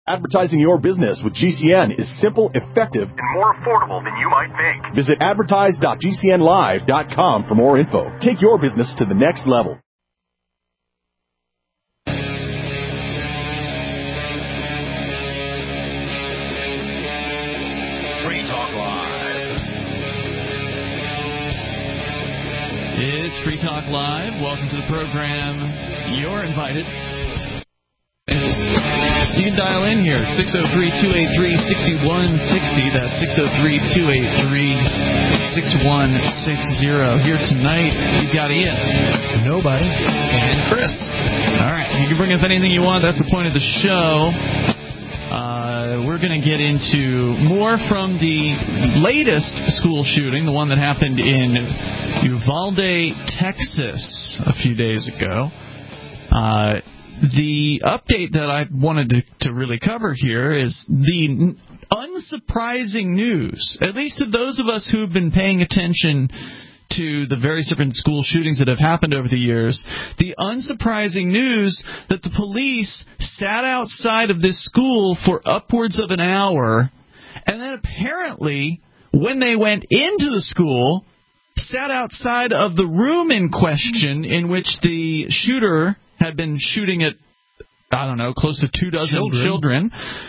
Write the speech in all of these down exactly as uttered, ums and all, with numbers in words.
Advertising your business with G C N is simple, effective, and more affordable than you might think. Visit advertise dot g c n live dot com for more info. Take your business to the next level. Free Talk Live. It's Free Talk Live. Welcome to the program. You're invited. You can dial in here, six oh three, two eight three, six one six oh. That's six oh three, two eight three, six one six oh. Here tonight, you've got Ian. Nobody. And Chris. All right, you can bring up anything you want. That's the point of the show. Uh, we're going to get into more from the latest school shooting, the one that happened in Uvalde, Texas, a few days ago. Uh... The update that I wanted to, to really cover here is the unsurprising news, at least to those of us who've been paying attention to the various different school shootings that have happened over the years, the unsurprising news that the police sat outside of this school for upwards of an hour, and then apparently when they went into the school, sat outside of the room in question in which the shooter had been shooting at, I don't know, close to two dozen children. children.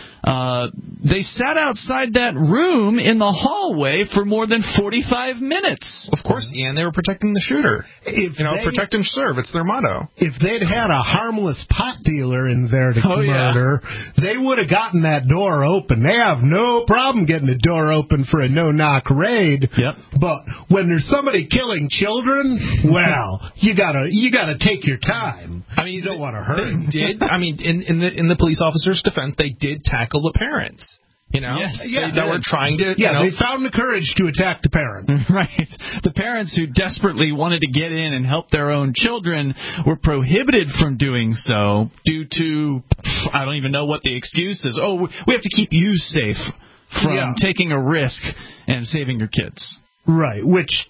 Uh, they sat outside that room in the hallway for more than forty-five minutes. Of course, Ian, they were protecting the shooter. If you know, they, protect and serve. It's their motto. If they'd had a harmless pot dealer in there to oh, murder, yeah. they would have gotten that door open. They have no problem getting the door open for a no-knock raid. Yep. But when there's somebody killing children, well, you gotta you gotta take your time. I mean, you don't want to hurt. They did. I mean, in in the in the police officer's defense, they did tackle the parents, you know, yes, yeah, that were trying to, yeah, you know, they found the courage to attack the parent. Right. The parents who desperately wanted to get in and help their own children were prohibited from doing so due to, I don't even know what the excuse is. Oh, we have to keep you safe from yeah. taking a risk and saving your kids. Right, which...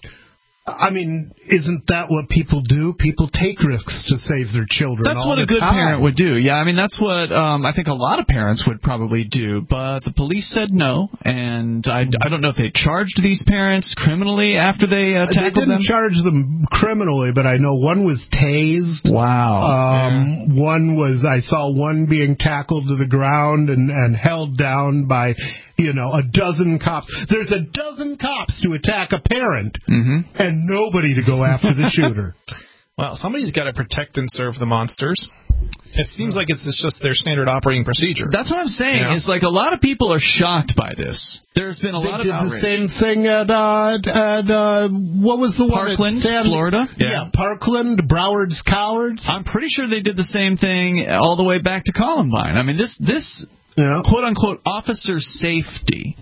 I mean, isn't that what people do? People take risks to save their children. That's all what a good time. parent would do. Yeah, I mean, that's what um, I think a lot of parents would probably do. But the police said no, and I, I don't know if they charged these parents criminally after they uh, tackled them. They didn't them. charge them criminally, but I know one was tased. Wow. Um, yeah. One was, I saw one being tackled to the ground and, and held down by... You know, a dozen cops. There's a dozen cops to attack a parent, mm-hmm. and nobody to go after the shooter. Well, somebody's got to protect and serve the monsters. It seems like it's just their standard operating procedure. That's what I'm saying. You know? It's like a lot of people are shocked by this. There's been a they lot did of outrage. The same thing at, uh, at uh, what was the Parkland, one? Parkland, Florida. Yeah. yeah, Parkland, Broward's Cowards. I'm pretty sure they did the same thing all the way back to Columbine. I mean, this this... Yeah. quote-unquote officer safety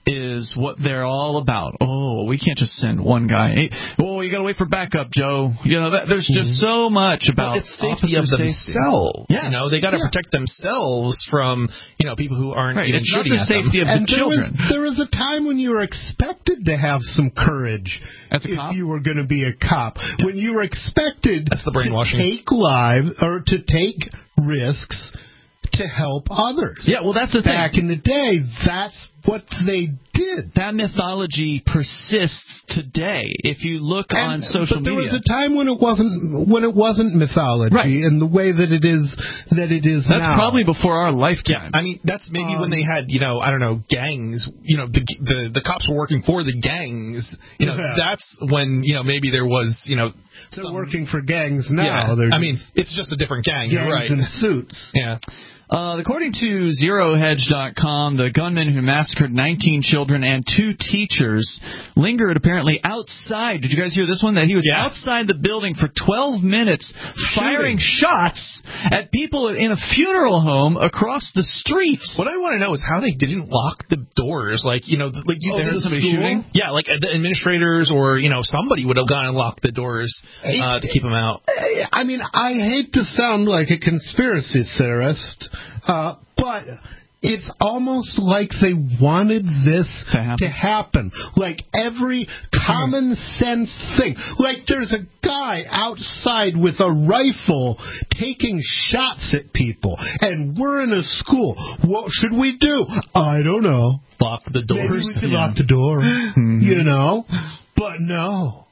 is what they're all about. Oh, we can't just send one guy. Hey, oh, you got to wait for backup, Joe. You know, that, there's just so much about well, it's safety of safety. themselves. Yes. You know, they got to yeah. protect themselves from, you know, people who aren't right. even it's shooting not the at safety them. of and the there children. Was, there was a time when you were expected to have some courage. As a if cop? you were going to be a cop. Yeah. When you were expected That's the brainwashing. to take live or to take risks to help others. Yeah, well, that's the thing. Back in the day, that's what they did. That mythology persists today. If you look and, on social but there media, was a time when it wasn't when it wasn't mythology right. in the way that it is that it is that's now. That's probably before our lifetime. Yeah, I mean, that's maybe um, when they had, you know, I don't know, gangs. You know, the the the cops were working for the gangs. You know, yeah. that's when, you know, maybe there was, you know. They're some, working for gangs now. Yeah. I mean, it's just a different gang. Gangs You're right. in suits. Yeah. Uh, according to Zero Hedge dot com, the gunman who massacred nineteen children and two teachers lingered apparently outside. Did you guys hear this one? That he was yeah. outside the building for twelve minutes firing shots at people in a funeral home across the street. What I want to know is how they didn't lock the doors. Like, you know, like you oh, heard somebody school? shooting? Yeah, like the administrators or, you know, somebody would have gone and locked the doors uh, to keep them out. I mean, I hate to sound like a conspiracy theorist, uh, but it's almost like they wanted this to happen. to happen. Like every common sense thing. Like there's a guy outside with a rifle taking shots at people, and we're in a school. What should we do? I don't know. Lock the doors. Maybe we could Yeah. lock the door. Mm-hmm. You know? But no.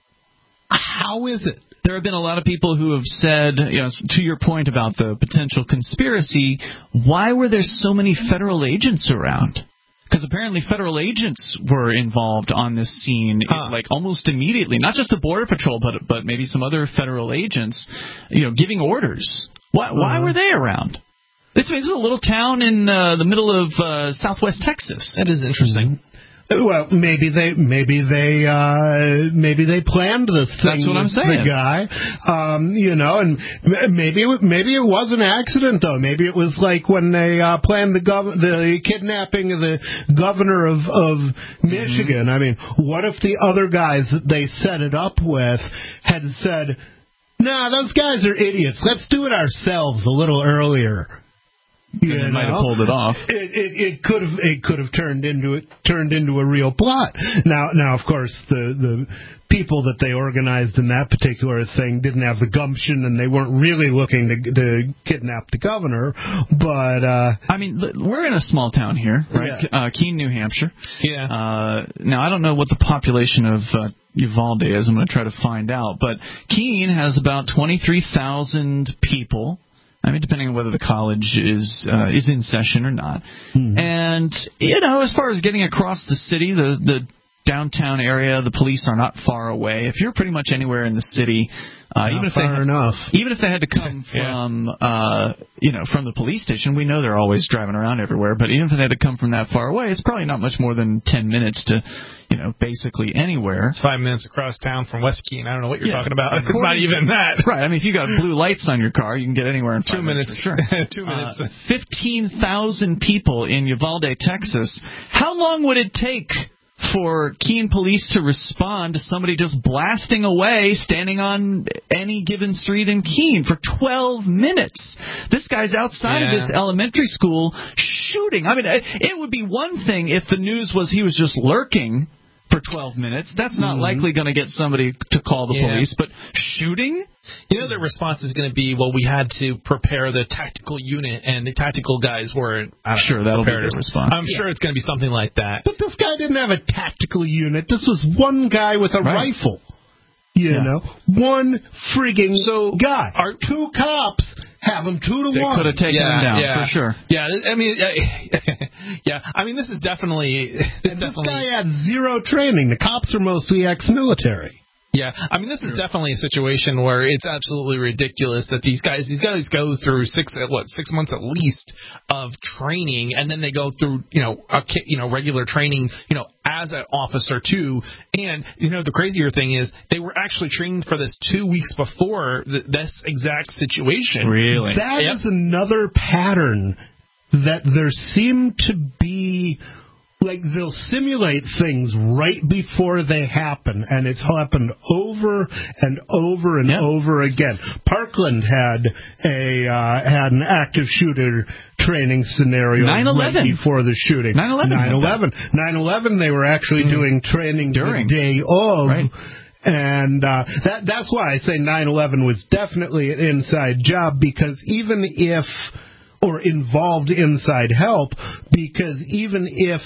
How is it? There have been a lot of people who have said, you know, to your point about the potential conspiracy, why were there so many federal agents around? Because apparently federal agents were involved on this scene, Huh. like almost immediately. Not just the Border Patrol, but but maybe some other federal agents, you know, giving orders. Why, why Uh-huh. were they around? This is a little town in uh, the middle of uh, southwest Texas. That is interesting. Well, maybe they, maybe they, uh, maybe they planned this thing. That's what I'm with saying. The guy, um, you know, and m- maybe, it, maybe it was an accident though. Maybe it was like when they uh, planned the gov- the kidnapping of the governor of of Michigan. Mm-hmm. I mean, what if the other guys that they set it up with had said, "Nah, those guys are idiots. Let's do it ourselves a little earlier." You And they know? might have pulled it off. It, it, it could have it could have turned into it turned into a real plot. Now now of course the the people that they organized in that particular thing didn't have the gumption, and they weren't really looking to to kidnap the governor. But uh, I mean, l- we're in a small town here, right? Yeah. Uh, Keene, New Hampshire. Yeah. Uh, now, I don't know what the population of uh, Uvalde is. I'm going to try to find out. But Keene has about twenty-three thousand people. I mean, depending on whether the college is uh, is in session or not. Mm-hmm. And, you know, as far as getting across the city, the, the downtown area, the police are not far away. If you're pretty much anywhere in the city, uh, even if far they had, enough. even if they had to come from, yeah. uh, you know, from the police station, we know they're always driving around everywhere. But even if they had to come from that far away, it's probably not much more than ten minutes to, you know, basically anywhere. It's five minutes across town from West Keene. I don't know what you're yeah. talking about. It's not even that. Right. I mean, if you got blue lights on your car, you can get anywhere in five two minutes. minutes. For sure. Two minutes. Uh, Fifteen thousand people in Uvalde, Texas. How long would it take for Keene police to respond to somebody just blasting away, standing on any given street in Keene for twelve minutes? This guy's outside yeah. of this elementary school shooting. I mean, it would be one thing if the news was he was just lurking for twelve minutes. That's not mm-hmm. likely going to get somebody to call the yeah. police. But shooting? You know, their response is going to be, well, we had to prepare the tactical unit, and the tactical guys weren't sure, that'll be their response. I'm yeah. sure it's going to be something like that. But this guy didn't have a tactical unit. This was one guy with a right. rifle. You yeah. know, one frigging so guy. Our two cops have him two to they one. They could have taken yeah, him down yeah. for sure. Yeah, I mean, yeah, I mean, this is definitely. This, and definitely, this guy had zero training. The cops are mostly ex-military. Yeah, I mean, this is definitely a situation where it's absolutely ridiculous that these guys, these guys go through six, what, six months at least of training, and then they go through, you know, a, you know, regular training, you know, as an officer too. And you know, the crazier thing is they were actually trained for this two weeks before th- this exact situation. Really, that yep. is another pattern that there seem to be. Like, they'll simulate things right before they happen, and it's happened over and over and yep. over again. Parkland had a uh, had an active shooter training scenario right before the shooting. nine eleven nine eleven nine eleven they were actually mm. doing training During. the day of. Right. And uh, that that's why I say nine eleven was definitely an inside job, because even if... or involved inside help, because even if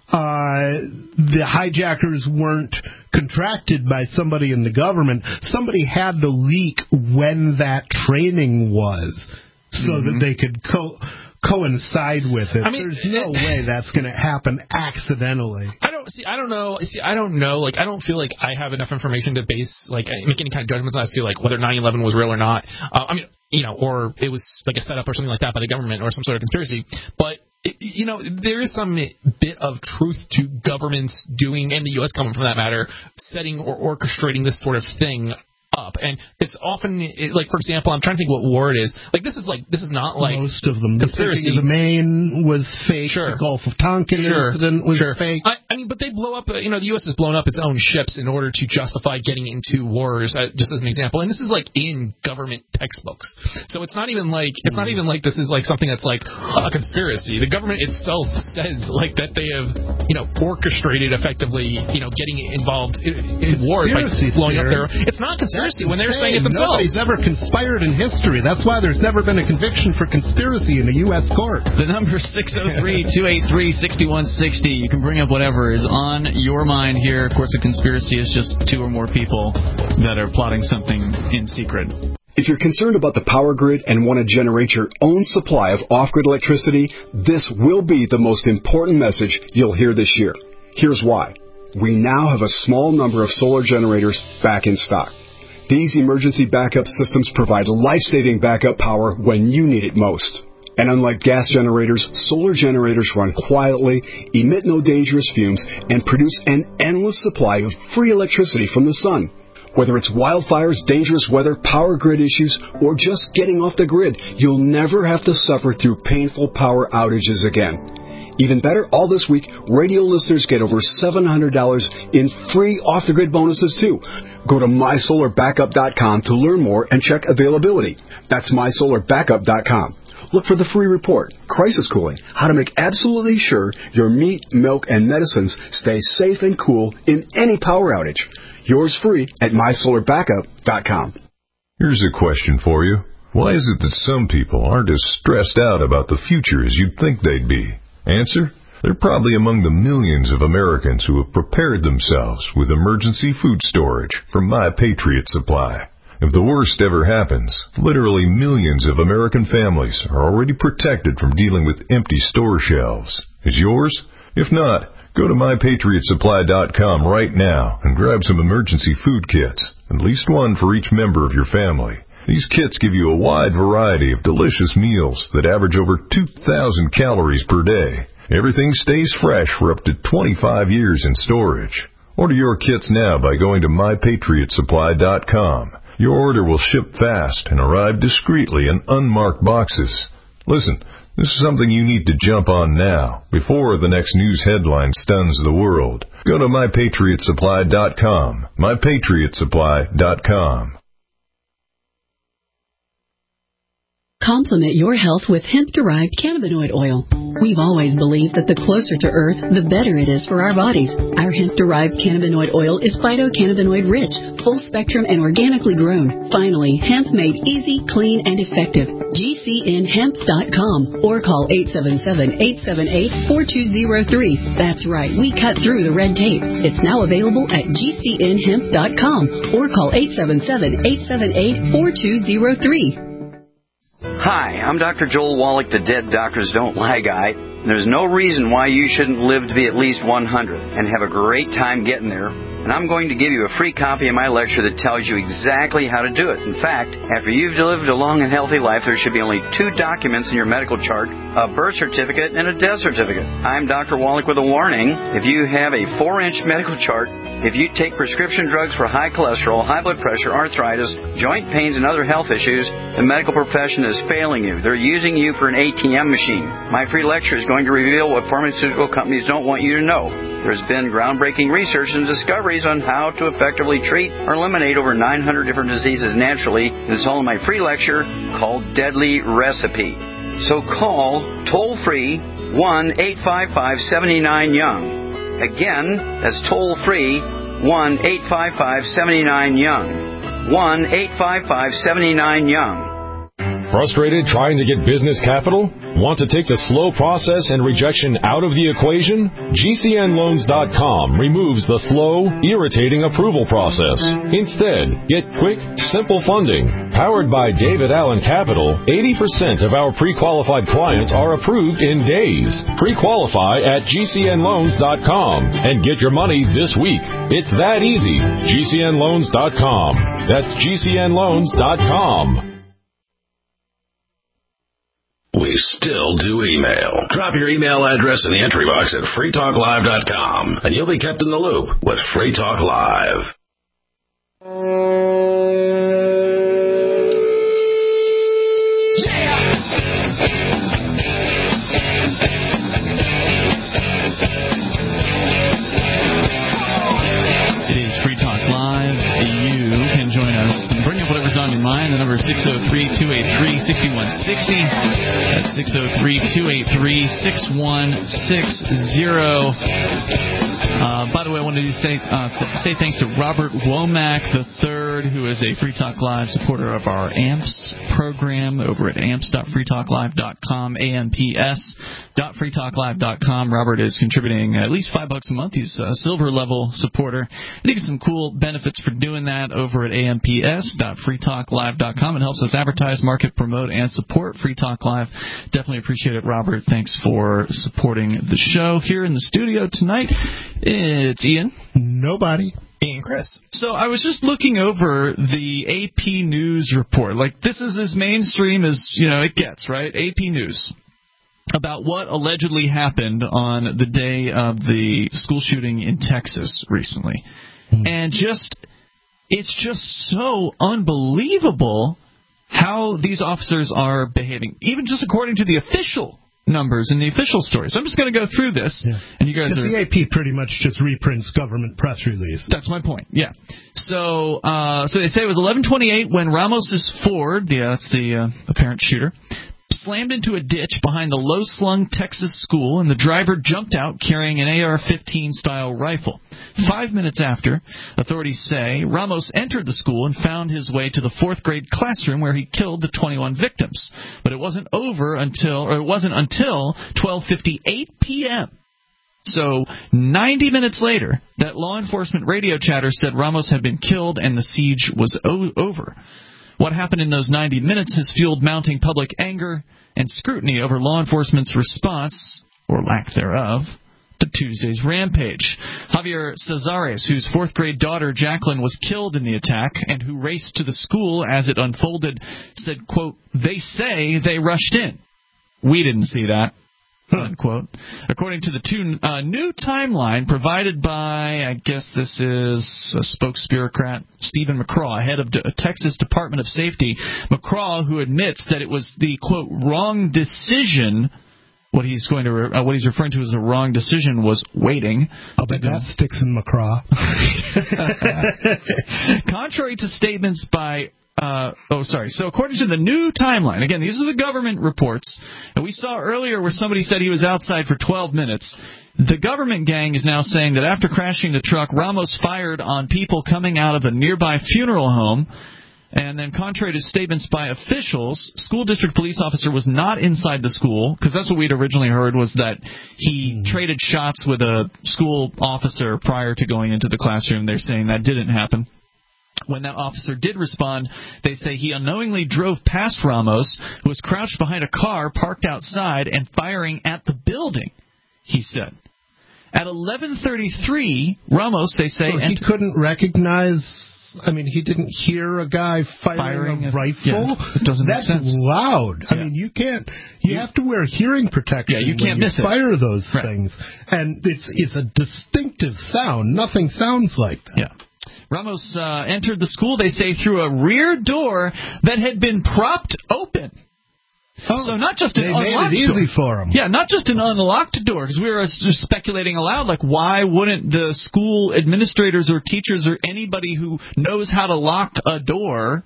uh, the hijackers weren't contracted by somebody in the government, somebody had to leak when that training was so mm-hmm. that they could co- coincide with it. I mean, there's no it, way that's going to happen accidentally. I don't see. I don't know. See, I don't know. Like, I don't feel like I have enough information to base, like, make any kind of judgments as to, like, whether nine eleven was real or not. Uh, I mean, you know, or it was like a setup or something like that by the government or some sort of conspiracy. But, it, you know, there is some bit of truth to governments doing, and the U S government for that matter, setting or orchestrating this sort of thing up, and it's often it, like, for example, I'm trying to think what war it is. Like this is like this is not like most of them. Conspiracy. The Maine was fake. Sure. The Gulf of Tonkin sure. incident was sure. fake. I, I mean, but they blow up. Uh, you know, the U S has blown up its own ships in order to justify getting into wars. Uh, just as an example, and this is like in government textbooks. So it's not even like it's not even like this is like something that's like a conspiracy. The government itself says like that they have, you know, orchestrated effectively, you know, getting involved in, in wars by blowing up their. It's not conspiracy when they're saying it themselves. Nobody's ever conspired in history. That's why there's never been a conviction for conspiracy in a U S court. The number six oh three, two eight three, six one six oh. You can bring up whatever is on your mind here. Of course, a conspiracy is just two or more people that are plotting something in secret. If you're concerned about the power grid and want to generate your own supply of off-grid electricity, this will be the most important message you'll hear this year. Here's why. We now have a small number of solar generators back in stock. These emergency backup systems provide life-saving backup power when you need it most. And unlike gas generators, solar generators run quietly, emit no dangerous fumes, and produce an endless supply of free electricity from the sun. Whether it's wildfires, dangerous weather, power grid issues, or just getting off the grid, you'll never have to suffer through painful power outages again. Even better, all this week, radio listeners get over seven hundred dollars in free off-the-grid bonuses, too. Go to my solar backup dot com to learn more and check availability. That's my solar backup dot com. Look for the free report, Crisis Cooling, how to make absolutely sure your meat, milk, and medicines stay safe and cool in any power outage. Yours free at my solar backup dot com. Here's a question for you. Why is it that some people aren't as stressed out about the future as you'd think they'd be? Answer? They're probably among the millions of Americans who have prepared themselves with emergency food storage from My Patriot Supply. If the worst ever happens, literally millions of American families are already protected from dealing with empty store shelves. Is yours? If not, go to my patriot supply dot com right now and grab some emergency food kits, at least one for each member of your family. These kits give you a wide variety of delicious meals that average over two thousand calories per day. Everything stays fresh for up to twenty-five years in storage. Order your kits now by going to my patriot supply dot com. Your order will ship fast and arrive discreetly in unmarked boxes. Listen, this is something you need to jump on now, before the next news headline stuns the world. Go to my patriot supply dot com. my patriot supply dot com. Complement your health with hemp-derived cannabinoid oil. We've always believed that the closer to Earth, the better it is for our bodies. Our hemp-derived cannabinoid oil is phytocannabinoid-rich, full-spectrum, and organically grown. Finally, hemp made easy, clean, and effective. G C N hemp dot com or call eight seven seven, eight seven eight, four two zero three. That's right, we cut through the red tape. It's now available at G C N hemp dot com or call eight seven seven, eight seven eight, four two zero three. Hi, I'm Doctor Joel Wallach, the Dead Doctors Don't Lie guy. There's no reason why you shouldn't live to be at least one hundred and have a great time getting there. And I'm going to give you a free copy of my lecture that tells you exactly how to do it. In fact, after you've lived a long and healthy life, there should be only two documents in your medical chart, a birth certificate and a death certificate. I'm Doctor Wallach with a warning. If you have a four-inch medical chart, if you take prescription drugs for high cholesterol, high blood pressure, arthritis, joint pains, and other health issues, the medical profession is failing you. They're using you for an A T M machine. My free lecture is going to reveal what pharmaceutical companies don't want you to know. There's been groundbreaking research and discoveries on how to effectively treat or eliminate over nine hundred different diseases naturally. And it's all in my free lecture called Deadly Recipe. So call toll-free one eight five five, seven nine, young. Again, that's toll-free one eight five five, seven nine, young. one eight five five, seven nine, young. Frustrated trying to get business capital? Want to take the slow process and rejection out of the equation? G C N loans dot com removes the slow, irritating approval process. Instead, get quick, simple funding. Powered by David Allen Capital, eighty percent of our pre-qualified clients are approved in days. Pre-qualify at G C N loans dot com and get your money this week. It's that easy. G C N loans dot com. That's G C N loans dot com. We still do email. Drop your email address in the entry box at free talk live dot com, and you'll be kept in the loop with Free Talk Live. three, two eight three, six one six zero. That's six oh three, two eight three, six one six zero. Uh, by the way, I wanted to say uh, th- say thanks to Robert Womack the third, who is a Free Talk Live supporter of our A M P S program over at amps dot free talk live dot com, A M P S dot free talk live dot com. Robert is contributing at least five bucks a month. He's a silver level supporter. And you get some cool benefits for doing that over at A M P S dot free talk live dot com. It helps us advertise, market, promote, and support Free Talk Live. Definitely appreciate it, Robert. Thanks for supporting the show. Here in the studio tonight, it's Ian. Nobody. And Chris. So I was just looking over the A P News report. Like, this is as mainstream as, you know, it gets, right? A P News. About what allegedly happened on the day of the school shooting in Texas recently. Mm. And just, it's just so unbelievable how these officers are behaving, even just according to the official numbers in the official story. So I'm just going to go through this, yeah. and you guys are... The A P pretty much just reprints government press releases. That's my point, yeah. So uh, so they say it was eleven twenty-eight when Ramos's Ford, yeah, that's the uh, apparent shooter, slammed into a ditch behind the low-slung Texas school, and the driver jumped out carrying an A R fifteen style rifle. Five minutes after, authorities say, Ramos entered the school and found his way to the fourth grade classroom where he killed the twenty-one victims. But it wasn't over until, or it wasn't until twelve fifty-eight p.m. So ninety minutes later, that law enforcement radio chatter said Ramos had been killed and the siege was o- over. What happened in those ninety minutes has fueled mounting public anger and scrutiny over law enforcement's response, or lack thereof, to Tuesday's rampage. Javier Cazares, whose fourth grade daughter Jacqueline was killed in the attack and who raced to the school as it unfolded, said, quote, "They say they rushed in. We didn't see that." Unquote. According to the two, uh, new timeline provided by, I guess this is a spokesbureaucrat, Stephen McCraw, head of the Texas Department of Safety. McCraw, who admits that it was the, quote, wrong decision. What he's going to, re- uh, what he's referring to as a wrong decision was waiting. I'll bet that sticks in McCraw. Contrary to statements by. Uh, oh, sorry. So according to the new timeline, again, these are the government reports, and we saw earlier where somebody said he was outside for twelve minutes. The government gang is now saying that after crashing the truck, Ramos fired on people coming out of a nearby funeral home. And then contrary to statements by officials, school district police officer was not inside the school, because that's what we'd originally heard, was that he mm. traded shots with a school officer prior to going into the classroom. They're saying that didn't happen. When that officer did respond, they say he unknowingly drove past Ramos, who was crouched behind a car parked outside and firing at the building, he said. At eleven thirty-three, Ramos, they say... So he ent- couldn't recognize... I mean, he didn't hear a guy firing, firing a rifle? Yeah, it doesn't make That's sense. loud. I yeah. mean, you can't... You yeah. have to wear hearing protection yeah, you can't when miss you it. fire those right. things. And it's it's a distinctive sound. Nothing sounds like that. Yeah. Ramos uh, entered the school, they say, through a rear door that had been propped open. Oh, so not just an they unlocked made it easy door. for him. Yeah, not just an unlocked door, because we were just speculating aloud, like, why wouldn't the school administrators or teachers or anybody who knows how to lock a door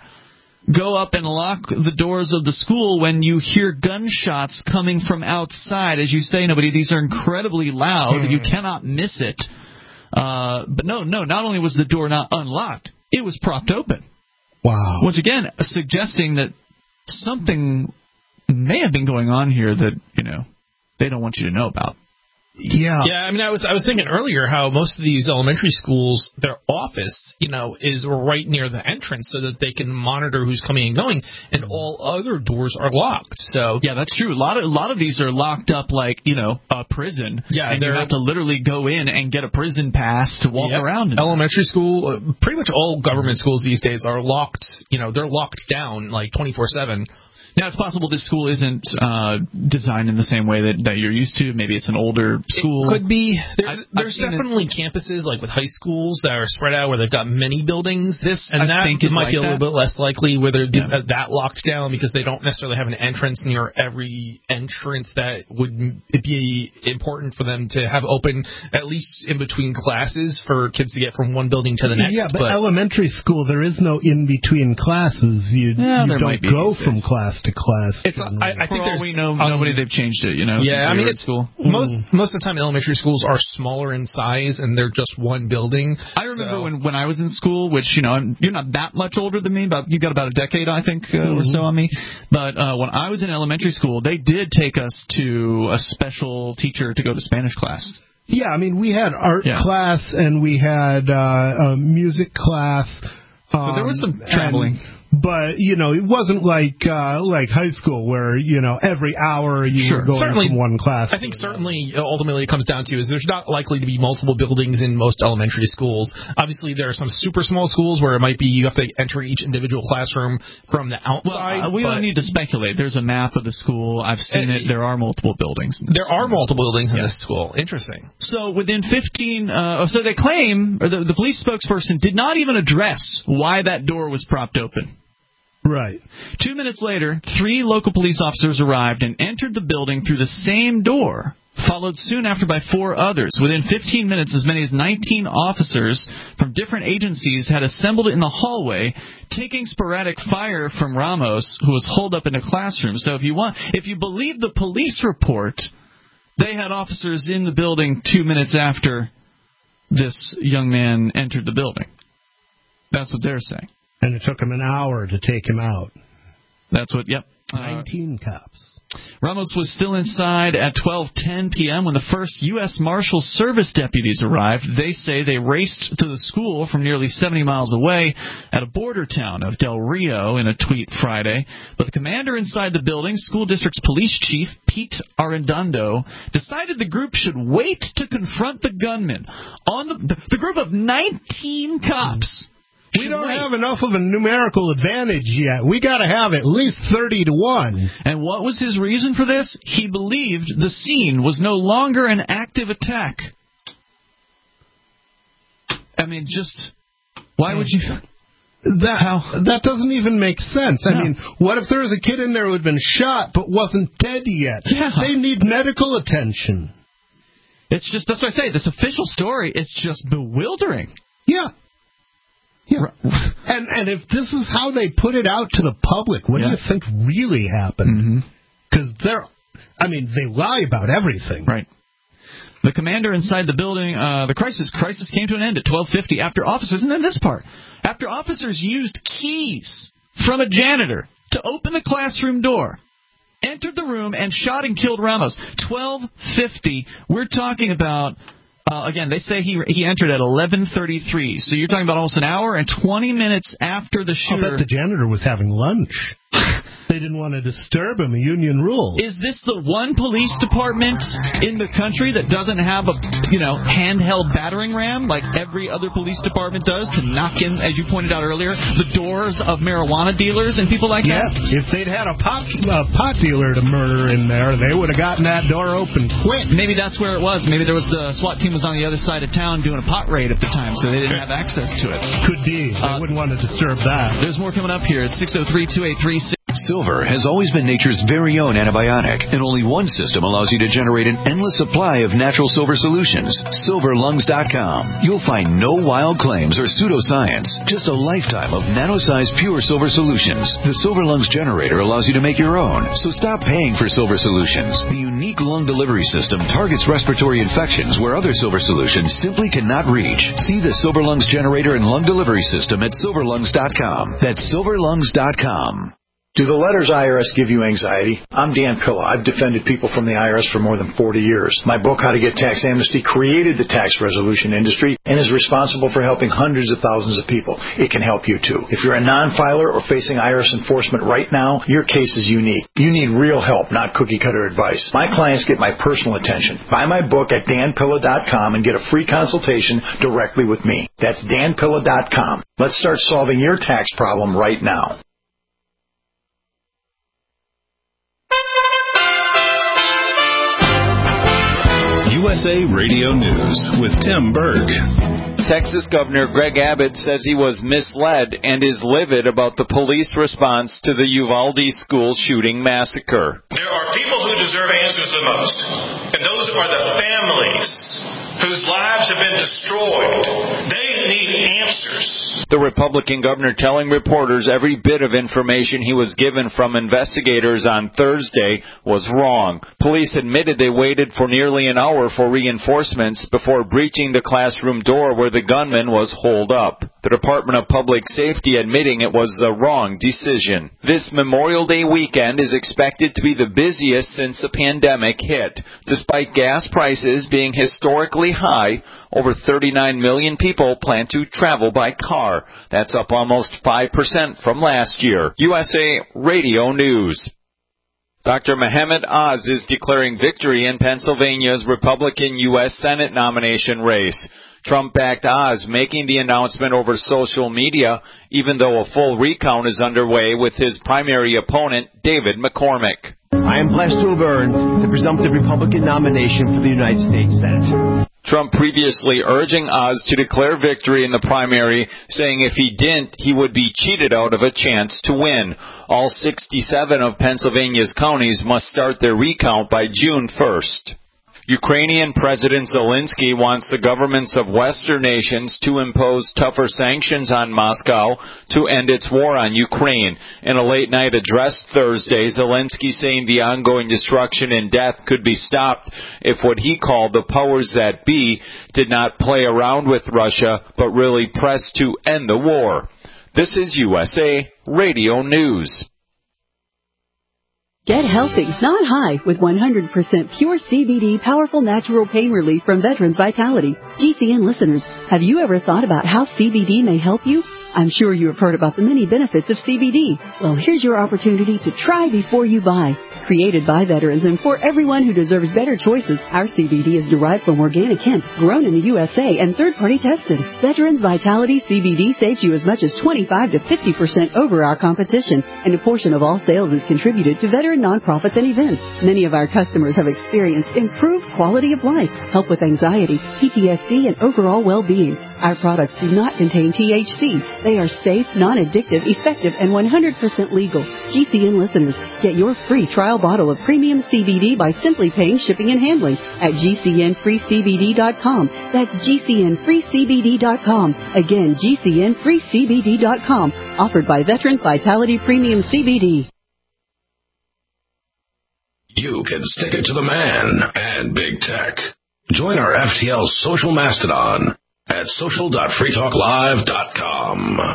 go up and lock the doors of the school when you hear gunshots coming from outside? As you say, nobody, these are incredibly loud. Hmm. You cannot miss it. Uh, but no, no, not only was the door not unlocked, it was propped open. Wow. Once again, suggesting that something may have been going on here that, you know, they don't want you to know about. Yeah. Yeah, I mean, I was I was thinking earlier how most of these elementary schools, their office, you know, is right near the entrance so that they can monitor who's coming and going, and all other doors are locked. So yeah, that's true. A lot of a lot of these are locked up like, you know, a prison. Yeah, and you have to literally go in and get a prison pass to walk yep. around. In elementary school, uh, pretty much all government schools these days are locked. You know, they're locked down like twenty-four seven. Now, it's possible this school isn't uh, designed in the same way that, that you're used to. Maybe it's an older school. It could be. There, I've, there's I've definitely it. campuses, like with high schools, that are spread out where they've got many buildings. This, and I that think, is might like be a that. little bit less likely where they're Yeah. that locked down because they don't necessarily have an entrance near every entrance that would be important for them to have open, at least in between classes, for kids to get from one building to the next. Yeah, but, but elementary school, there is no in-between classes. You, yeah, you don't go be from class to class. It's, I, I think For all there's we know, um, nobody they've changed it. You know, yeah, I mean, it's school. most most of the time elementary schools are smaller in size and they're just one building. I remember so. when when I was in school, which you know, I'm, you're not that much older than me, but you got about a decade, I think, uh, mm-hmm. or so on me. But uh, when I was in elementary school, they did take us to a special teacher to go to Spanish class. Yeah, I mean, we had art yeah. class and we had uh, a music class. Um, so there was some traveling. And, but, you know, it wasn't like uh, like high school where, you know, every hour you sure. were going certainly, from one class. I think certainly, ultimately, it comes down to is there's not likely to be multiple buildings in most elementary schools. Obviously, there are some super small schools where it might be you have to enter each individual classroom from the outside. Well, uh, we don't need to speculate. There's a map of the school. I've seen uh, it. There are multiple buildings. There are multiple buildings in yeah. this school. Interesting. So within fifteen, uh, so they claim, or the, the police spokesperson did not even address why that door was propped open. Right. Two minutes later, three local police officers arrived and entered the building through the same door, followed soon after by four others. Within fifteen minutes, as many as nineteen officers from different agencies had assembled in the hallway, taking sporadic fire from Ramos, who was holed up in a classroom. So if you want, if you believe the police report, they had officers in the building two minutes after this young man entered the building. That's what they're saying. And it took him an hour to take him out. That's what, yep. Nineteen uh, cops. Ramos was still inside at twelve ten p.m. when the first U S Marshal Service deputies arrived. They say they raced to the school from nearly seventy miles away at a border town of Del Rio in a tweet Friday. But the commander inside the building, school district's police chief, Pete Arredondo, decided the group should wait to confront the gunman. On the, the group of nineteen cops. We don't have enough of a numerical advantage yet. We got to have at least thirty to one. And what was his reason for this? He believed the scene was no longer an active attack. I mean, just why would you? That How? that doesn't even make sense. I no. mean, what if there was a kid in there who had been shot but wasn't dead yet? Yeah. They need medical attention. It's just that's what I say. This official story is just bewildering. Yeah. Yeah. And and if this is how they put it out to the public, what yeah. do you think really happened? Because mm-hmm. they're, I mean, they lie about everything. Right. The commander inside the building, uh, the crisis crisis came to an end at twelve fifty after officers, and then this part, after officers used keys from a janitor to open the classroom door, entered the room, and shot and killed Ramos. twelve fifty, we're talking about... Uh, again, they say he he entered at eleven thirty-three, so you're talking about almost an hour and twenty minutes after the shooter. I bet the janitor was having lunch. They didn't want to disturb him, a union rule. Is this the one police department in the country that doesn't have a, you know, handheld battering ram like every other police department does to knock in, as you pointed out earlier, the doors of marijuana dealers and people like yeah, that? Yeah, if they'd had a pot, a pot dealer to murder in there, they would have gotten that door open quick. Maybe that's where it was. Maybe there was the SWAT team was on the other side of town doing a pot raid at the time, so they didn't have access to it. Could be. They uh, wouldn't want to disturb that. There's more coming up here at six oh three, two eight three, six Silver has always been nature's very own antibiotic, and only one system allows you to generate an endless supply of natural silver solutions. silver lungs dot com. You'll find no wild claims or pseudoscience, just a lifetime of nano-sized pure silver solutions. The Silver Lungs generator allows you to make your own, so stop paying for silver solutions. The unique lung delivery system targets respiratory infections where other silver solutions simply cannot reach. See the Silver Lungs generator and lung delivery system at silver lungs dot com. That's silver lungs dot com. Do the letters I R S give you anxiety? I'm Dan Pilla. I've defended people from the I R S for more than forty years. My book, How to Get Tax Amnesty, created the tax resolution industry and is responsible for helping hundreds of thousands of people. It can help you, too. If you're a non-filer or facing I R S enforcement right now, your case is unique. You need real help, not cookie-cutter advice. My clients get my personal attention. Buy my book at dan pilla dot com and get a free consultation directly with me. That's dan pilla dot com. Let's start solving your tax problem right now. S A Radio News with Tim Berg. Texas Governor Greg Abbott says he was misled and is livid about the police response to the Uvalde school shooting massacre. There are people who deserve answers the most, and those are the families whose lives have been destroyed. They need answers. The Republican governor telling reporters every bit of information he was given from investigators on Thursday was wrong. Police admitted they waited for nearly an hour for reinforcements before breaching the classroom door where the gunman was holed up. The Department of Public Safety admitting it was a wrong decision. This Memorial Day weekend is expected to be the busiest since the pandemic hit. Despite gas prices being historically high, over thirty-nine million people plan to travel by car. That's up almost five percent from last year. U S A Radio News. Doctor Mohammed Oz is declaring victory in Pennsylvania's Republican U S Senate nomination race. Trump-backed Oz making the announcement over social media, even though a full recount is underway with his primary opponent, David McCormick. I am blessed to have earned the presumptive Republican nomination for the United States Senate. Trump previously urging Oz to declare victory in the primary, saying if he didn't, he would be cheated out of a chance to win. All sixty-seven of Pennsylvania's counties must start their recount by June first. Ukrainian President Zelensky wants the governments of Western nations to impose tougher sanctions on Moscow to end its war on Ukraine. In a late-night address Thursday, Zelensky saying the ongoing destruction and death could be stopped if what he called the powers that be did not play around with Russia, but really press to end the war. This is U S A Radio News. Get healthy, not high, with one hundred percent pure C B D powerful natural pain relief from Veterans Vitality. G C N listeners, have you ever thought about how C B D may help you? I'm sure you have heard about the many benefits of C B D. Well, here's your opportunity to try before you buy. Created by veterans and for everyone who deserves better choices, our C B D is derived from organic hemp, grown in the U S A, and third-party tested. Veterans Vitality C B D saves you as much as twenty-five to fifty percent over our competition, and a portion of all sales is contributed to veteran nonprofits and events. Many of our customers have experienced improved quality of life, help with anxiety, P T S D, and overall well-being. Our products do not contain T H C. They are safe, non-addictive, effective, and one hundred percent legal. G C N listeners, get your free trial bottle of premium C B D by simply paying shipping and handling at G C N free C B D dot com. That's G C N free C B D dot com. Again, G C N free C B D dot com. Offered by Veterans Vitality Premium C B D. You can stick it to the man and big tech. Join our F T L social mastodon at social dot free talk live dot com.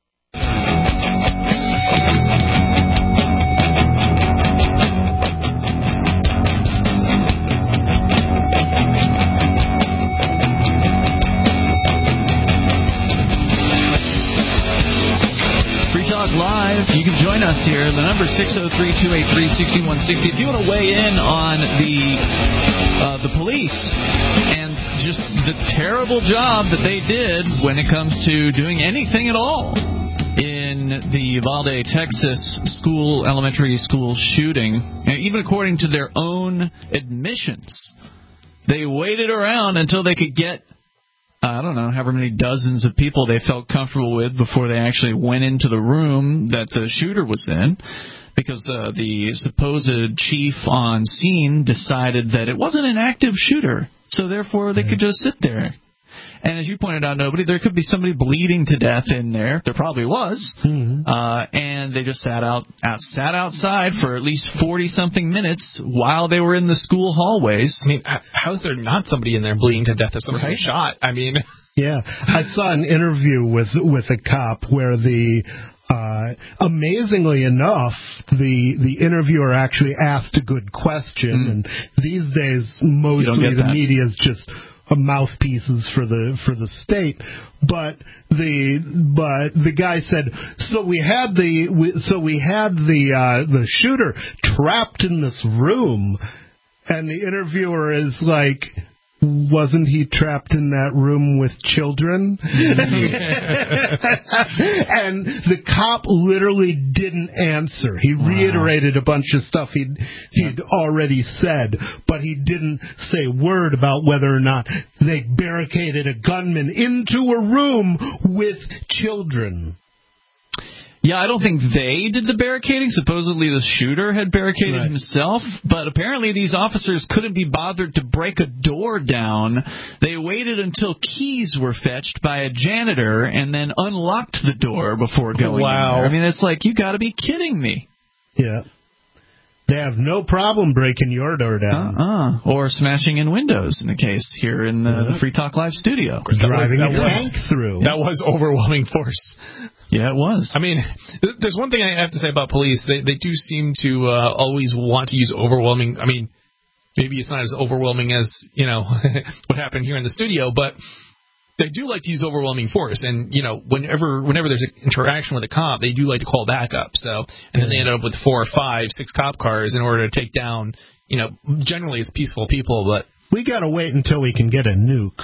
Talk Live. You can join us here. The number six oh three, two eight three, six one six oh. If you want to weigh in on the uh, the police and just the terrible job that they did when it comes to doing anything at all in the Uvalde, Texas school, elementary school shooting, and even according to their own admissions, they waited around until they could get I don't know, however many dozens of people they felt comfortable with before they actually went into the room that the shooter was in, because uh, the supposed chief on scene decided that it wasn't an active shooter, so therefore they could just sit there. And as you pointed out, nobody, there could be somebody bleeding to death in there. There probably was. Mm-hmm. Uh, and they just sat out, out, sat outside for at least forty-something minutes while they were in the school hallways. I mean, how is there not somebody in there bleeding to death if somebody right? was shot? I mean... Yeah. I saw an interview with with a cop where the... Uh, amazingly enough, the the interviewer actually asked a good question, mm. and these days mostly the media is just mouthpieces for the for the state. But the but the guy said, so we had the we, so we had the uh, the shooter trapped in this room, and the interviewer is like, wasn't he trapped in that room with children? And the cop literally didn't answer. He wow. reiterated a bunch of stuff he'd, he'd already said, but he didn't say a word about whether or not they barricaded a gunman into a room with children. Yeah, I don't think they did the barricading. Supposedly the shooter had barricaded right. himself, but apparently these officers couldn't be bothered to break a door down. They waited until keys were fetched by a janitor and then unlocked the door before going wow. in there. I mean, it's like, you got to be kidding me. Yeah. They have no problem breaking your door down. Uh-uh. Or smashing in windows, in the case here in the, yeah. the Free Talk Live studio. Driving that a tank was, through. That was overwhelming force. Yeah, it was. I mean, there's one thing I have to say about police. They they do seem to uh, always want to use overwhelming. I mean, maybe it's not as overwhelming as, you know, what happened here in the studio, but they do like to use overwhelming force. And, you know, whenever whenever there's an interaction with a cop, they do like to call backup. So, and then they ended up with four or five, six cop cars in order to take down, you know, generally it's peaceful people, but we got to wait until we can get a nuke.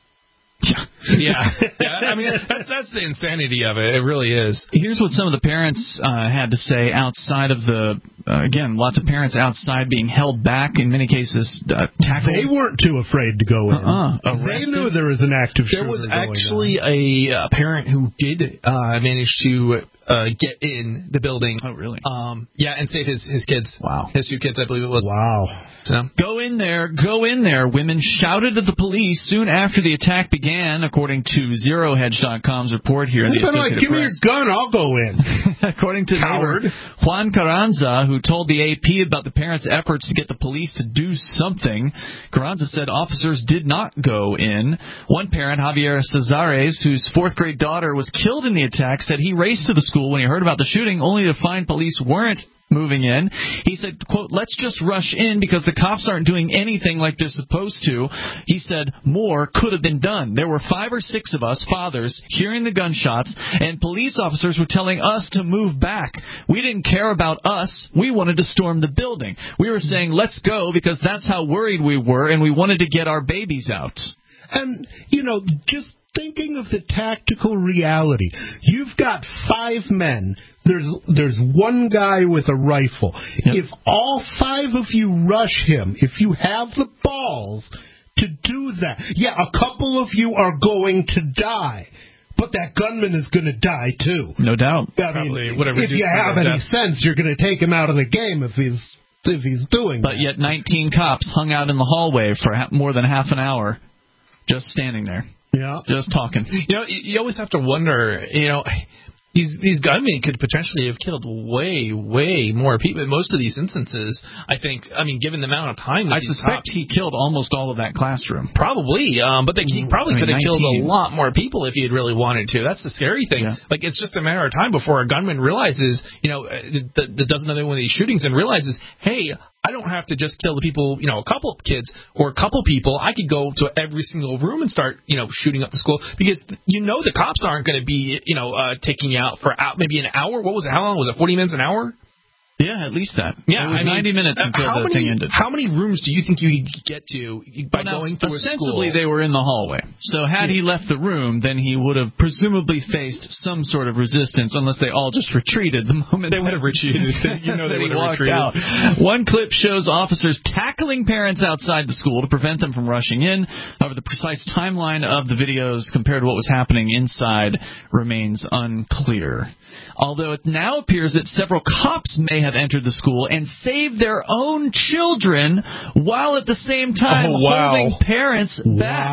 Yeah, yeah. yeah. I mean, that's, that's the insanity of it. It really is. Here's what some of the parents uh, had to say outside of the, uh, again, lots of parents outside being held back, in many cases uh, tackled. They weren't too afraid to go in. Uh-uh. They knew there was an active shooter There was going actually on. a uh, parent who did uh, manage to uh, get in the building. Oh, really? Um, yeah, and save his, his kids. Wow. His two kids, I believe it was. Wow. So. Go in there, go in there. Women shouted at the police soon after the attack began, according to Zero Hedge dot com's report here in the Associated like, give Press. me your gun, I'll go in. According to Coward. neighbor Juan Carranza, who told the A P about the parents' efforts to get the police to do something, Carranza said officers did not go in. One parent, Javier Cesares, whose fourth grade daughter was killed in the attack, said he raced to the school when he heard about the shooting, only to find police weren't moving in. He said, quote, let's just rush in because the cops aren't doing anything like they're supposed to. He said more could have been done. There were five or six of us, fathers, hearing the gunshots, and police officers were telling us to move back. We didn't care about us. We wanted to storm the building. We were saying, let's go, because that's how worried we were, and we wanted to get our babies out. And, you know, just thinking of the tactical reality, you've got five men. There's there's one guy with a rifle. Yep. If all five of you rush him, if you have the balls to do that, yeah, a couple of you are going to die. But that gunman is going to die, too. No doubt. I Probably mean, whatever if you have any death. sense, you're going to take him out of the game if he's if he's doing but that. But yet nineteen cops hung out in the hallway for ha- more than half an hour just standing there. Yeah. Just talking. You know, you always have to wonder, you know, these these gunmen could potentially have killed way, way more people. In most of these instances, I think, I mean, given the amount of time... I suspect cops, he killed almost all of that classroom. Probably, um, but they, he probably I mean, could have killed a lot more people if he had really wanted to. That's the scary thing. Yeah. Like, it's just a matter of time before a gunman realizes, you know, that does another one of these shootings and realizes, hey, I don't have to just kill the people, you know, a couple of kids or a couple people. I could go to every single room and start, you know, shooting up the school because you know the cops aren't going to be, you know, uh, taking you out for out, maybe an hour. What was it? How long was it? forty minutes, an hour? Yeah, at least that. Yeah, it was I mean, ninety minutes until how the many, thing ended. How many rooms do you think you could get to by well, going through a school? Ostensibly, they were in the hallway. So had yeah. he left the room, then he would have presumably faced some sort of resistance, unless they all just retreated the moment they would have retreated. You know, they would have retreated. Out. One clip shows officers tackling parents outside the school to prevent them from rushing in. However, the precise timeline of the videos compared to what was happening inside remains unclear. Although it now appears that several cops may have entered the school and saved their own children while at the same time oh, wow. holding parents back.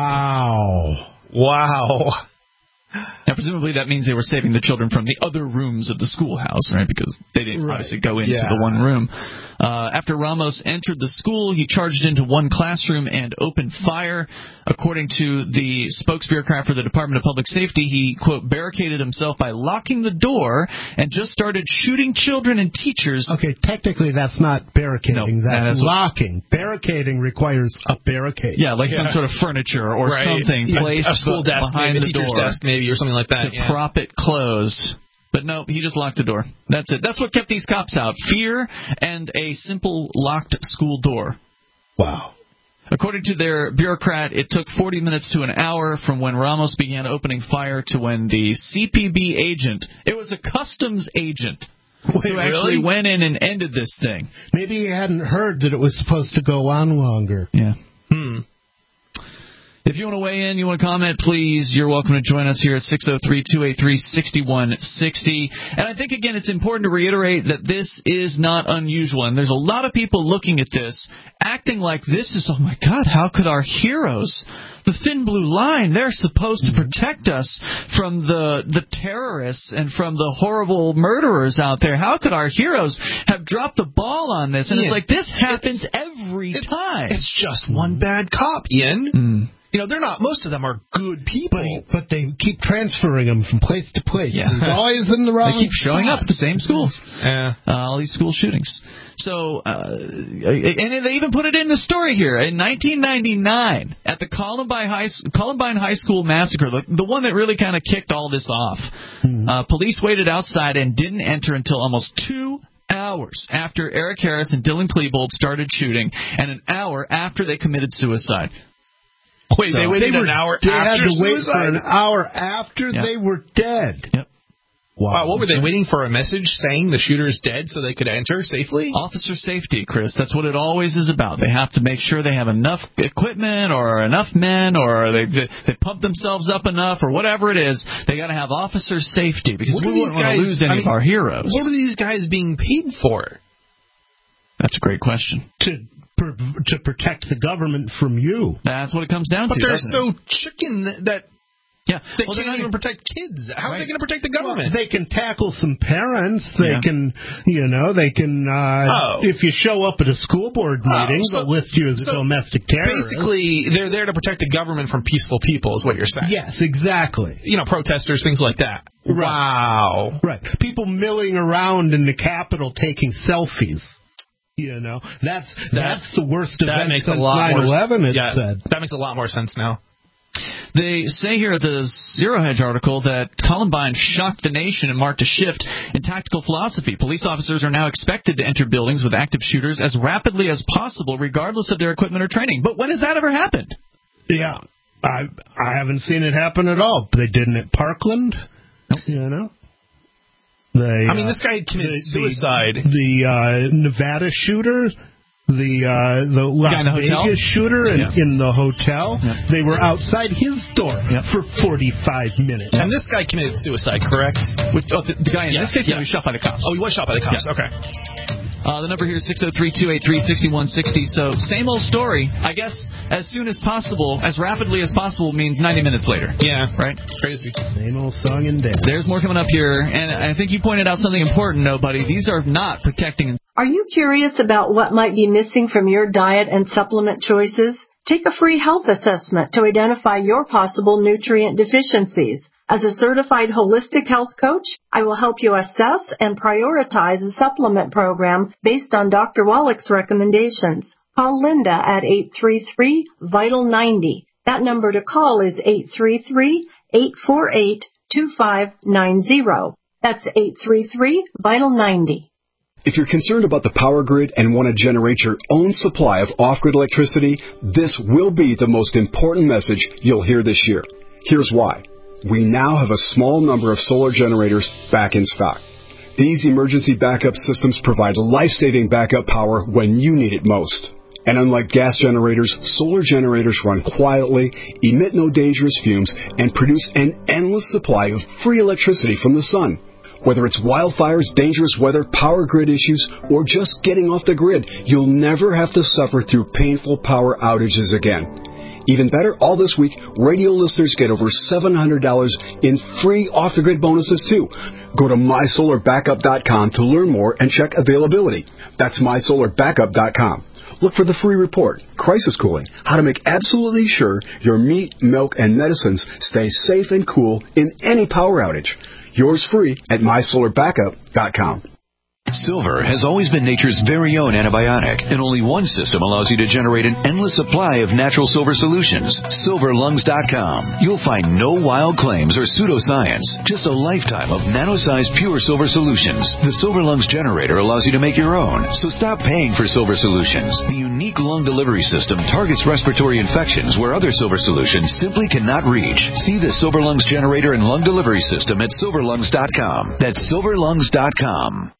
Wow. Wow. Now, presumably that means they were saving the children from the other rooms of the schoolhouse, right? Because they didn't right. obviously go into yeah. the one room. Uh, after Ramos entered the school, he charged into one classroom and opened fire. According to the spokesbureaucrat for the Department of Public Safety, he, quote, barricaded himself by locking the door and just started shooting children and teachers. Okay, technically that's not barricading, no, that's that locking. What... Barricading requires a barricade. Yeah, like yeah. some sort of furniture or right. something yeah. placed a school desk, behind maybe, the a teacher's door desk maybe, or something like that. To yeah. prop it closed. But no, he just locked the door. That's it. That's what kept these cops out. Fear and a simple locked school door. Wow. According to their bureaucrat, it took forty minutes to an hour from when Ramos began opening fire to when the C P B agent, it was a customs agent, Wait, who actually really? went in and ended this thing. Maybe he hadn't heard that it was supposed to go on longer. Yeah. Hmm. If you want to weigh in, you want to comment, please, you're welcome to join us here at six oh three, two eight three, six one six oh. And I think, again, it's important to reiterate that this is not unusual. And there's a lot of people looking at this, acting like this is, oh, my God, how could our heroes, the thin blue line, they're supposed to protect us from the the terrorists and from the horrible murderers out there. How could our heroes have dropped the ball on this? And Ian, it's like, this happens every it's, time. It's just one bad cop, Ian. Mm. You know, they're not, most of them are good people. But, but they keep transferring them from place to place. Yeah. He's always in the wrong They keep showing spot. up at the same schools. Yeah. Uh, all these school shootings. So, uh, and they even put it in the story here. In nineteen ninety-nine, at the Columbine High, Columbine High School massacre, the, the one that really kind of kicked all this off, mm-hmm. uh, police waited outside and didn't enter until almost two hours after Eric Harris and Dylan Klebold started shooting, and an hour after they committed suicide. Wait, so, they waited they were, an hour they after had to wait suicide? for an hour after yep. they were dead. Yep. Wow. Wow. What were they waiting for? A message saying the shooter is dead so they could enter safely? Officer safety, Chris. That's what it always is about. They have to make sure they have enough equipment or enough men or they they, they pump themselves up enough or whatever it is. They got to have officer safety because what we wouldn't want to lose any I mean, of our heroes. What are these guys being paid for? That's a great question. To to protect the government from you. That's what it comes down but to. But they're so it? chicken that yeah. they well, can't even protect kids. How right. are they going to protect the government? Well, they can tackle some parents. They yeah. can, you know, they can, uh, oh. if you show up at a school board meeting, oh, so, they'll list you as a so domestic terrorist. Basically, they're there to protect the government from peaceful people is what you're saying. Yes, exactly. You know, protesters, things like that. Right. Wow. Right. People milling around in the Capitol taking selfies. You know, that's that's that, the worst event since nine eleven, it yeah, said. That makes a lot more sense now. They say here at the Zero Hedge article that Columbine shocked the nation and marked a shift in tactical philosophy. Police officers are now expected to enter buildings with active shooters as rapidly as possible, regardless of their equipment or training. But when has that ever happened? Yeah, I I haven't seen it happen at all. They didn't at Parkland, nope. You know. They, I mean, this guy committed the, suicide. The, the uh, Nevada shooter, the uh, the Las the Vegas hotel? shooter in, yeah. in the hotel. Yeah. They were outside his door yeah. for forty-five minutes. And this guy committed suicide, correct? Which, oh, the, the guy in yeah. this case yeah. was shot by the cops. Oh, he was shot by the cops. Yeah. Okay. Uh, the number here is six oh three, two eight three, six one six oh. So, same old story. I guess as soon as possible, as rapidly as possible means ninety minutes later. Yeah. Right? Crazy. Same old song and dance. There's more coming up here. And I think you pointed out something important, nobody. These are not protecting. Are you curious about what might be missing from your diet and supplement choices? Take a free health assessment to identify your possible nutrient deficiencies. As a certified holistic health coach, I will help you assess and prioritize a supplement program based on Doctor Wallach's recommendations. Call Linda at eight three three, vital ninety. That number to call is eight three three, eight four eight, two five nine zero. That's eight three three, vital ninety. If you're concerned about the power grid and want to generate your own supply of off-grid electricity, this will be the most important message you'll hear this year. Here's why. We now have a small number of solar generators back in stock. These emergency backup systems provide life-saving backup power when you need it most. And unlike gas generators, solar generators run quietly, emit no dangerous fumes, and produce an endless supply of free electricity from the sun. Whether it's wildfires, dangerous weather, power grid issues, or just getting off the grid, you'll never have to suffer through painful power outages again. Even better, all this week, radio listeners get over seven hundred dollars in free off-the-grid bonuses, too. Go to my solar backup dot com to learn more and check availability. That's my solar backup dot com. Look for the free report, Crisis Cooling, how to make absolutely sure your meat, milk, and medicines stay safe and cool in any power outage. Yours free at my solar backup dot com. Silver has always been nature's very own antibiotic, and only one system allows you to generate an endless supply of natural silver solutions. silver lungs dot com. You'll find no wild claims or pseudoscience, just a lifetime of nano-sized pure silver solutions. The Silver Lungs generator allows you to make your own, so stop paying for silver solutions. The unique lung delivery system targets respiratory infections where other silver solutions simply cannot reach. See the Silver Lungs generator and lung delivery system at silver lungs dot com. That's silver lungs dot com.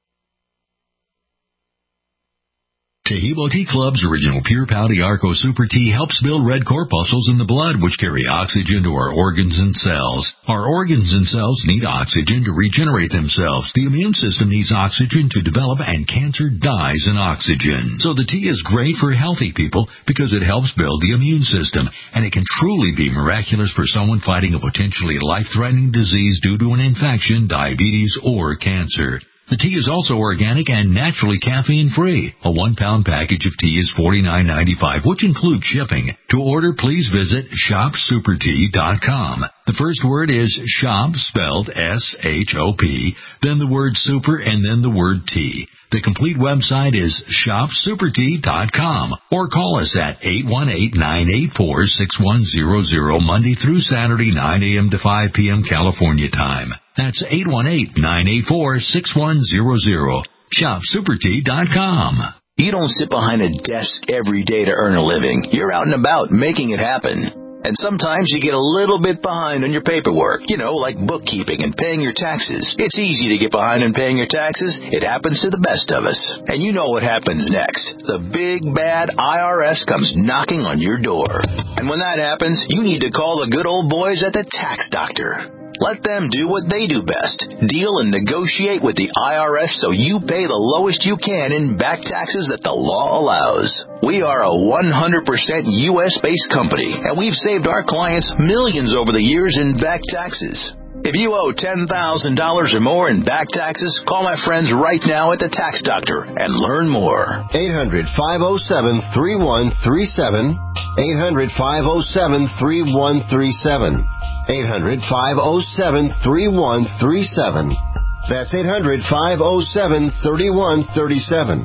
Tahibo Tea Club's original Pure Pouty Arco Super Tea helps build red corpuscles in the blood, which carry oxygen to our organs and cells. Our organs and cells need oxygen to regenerate themselves. The immune system needs oxygen to develop, and cancer dies in oxygen. So the tea is great for healthy people because it helps build the immune system, and it can truly be miraculous for someone fighting a potentially life-threatening disease due to an infection, diabetes, or cancer. The tea is also organic and naturally caffeine-free. A one-pound package of tea is forty-nine ninety-five, which includes shipping. To order, please visit shop super tea dot com. The first word is shop, spelled S H O P, then the word super, and then the word tea. The complete website is shop super tea dot com, or call us at eight one eight, nine eight four, six one zero zero Monday through Saturday, nine a.m. to five p.m. California time. That's eight one eight, nine eight four, six one zero zero. shop super tea dot com. You don't sit behind a desk every day to earn a living. You're out and about making it happen. And sometimes you get a little bit behind on your paperwork, you know, like bookkeeping and paying your taxes. It's easy to get behind on paying your taxes. It happens to the best of us. And you know what happens next. The big, bad I R S comes knocking on your door. And when that happens, you need to call the good old boys at the Tax Doctor. Let them do what they do best. Deal and negotiate with the I R S so you pay the lowest you can in back taxes that the law allows. We are a one hundred percent U S-based company, and we've saved our clients millions over the years in back taxes. If you owe ten thousand dollars or more in back taxes, call my friends right now at the Tax Doctor and learn more. eight hundred, five oh seven, three one three seven. eight hundred, five oh seven, three one three seven. eight hundred, five oh seven, three one three seven. That's eight hundred, five oh seven, three one three seven.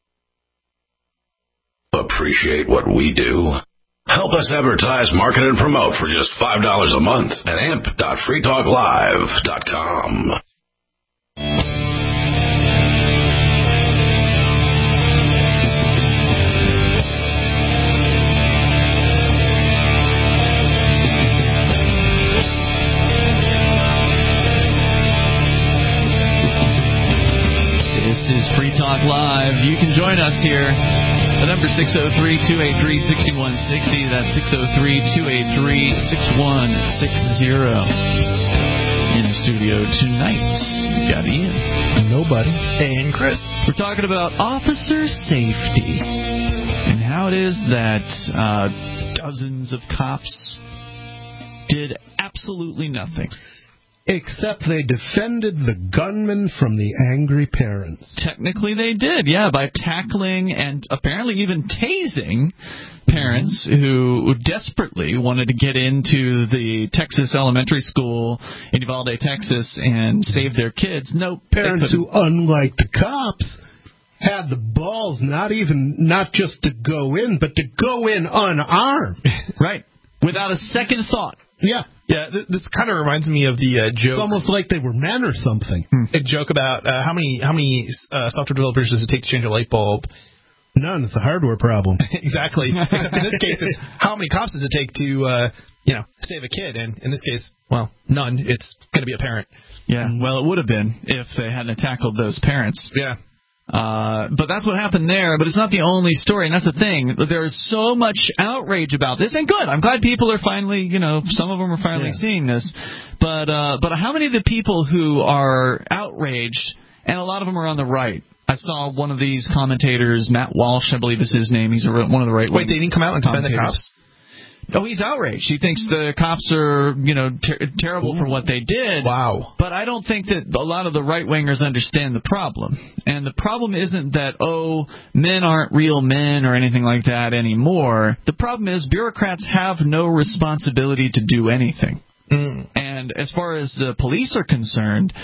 Appreciate what we do? Help us advertise, market, and promote for just five dollars a month at amp dot free talk live dot com. This is Free Talk Live. You can join us here. The number is six oh three, two eight three, six one six oh. That's six oh three, two eight three, six one six oh. In the studio tonight, we've got Ian. Nobody. And Chris. We're talking about officer safety and how it is that uh, dozens of cops did absolutely nothing. Except they defended the gunman from the angry parents. Technically they did, yeah, by tackling and apparently even tasing parents who desperately wanted to get into the Texas elementary school in Uvalde, Texas, and save their kids. No, parents who, unlike the cops, had the balls not even, not just to go in, but to go in unarmed. Right, without a second thought. Yeah. Yeah, th- this kind of reminds me of the uh, joke. It's almost like they were men or something. A joke about uh, how many how many uh, software developers does it take to change a light bulb? None. It's a hardware problem. Exactly. Except in this case, it's how many cops does it take to uh, you know save a kid? And in this case, well, none. It's going to be a parent. Yeah. Well, it would have been if they hadn't tackled those parents. Yeah. Uh, but that's what happened there. But it's not the only story, and that's the thing. There's so much outrage about this, and good. I'm glad people are finally, you know, some of them are finally yeah. seeing this. But uh, but how many of the people who are outraged, and a lot of them are on the right. I saw one of these commentators, Matt Walsh, I believe is his name. He's a, one of the right. Wait, they didn't come out and defend the cops? Oh, he's outraged. He thinks the cops are, you know, ter- terrible Ooh. for what they did. Wow. But I don't think that a lot of the right-wingers understand the problem. And the problem isn't that, oh, men aren't real men or anything like that anymore. The problem is bureaucrats have no responsibility to do anything. Mm. And as far as the police are concerned,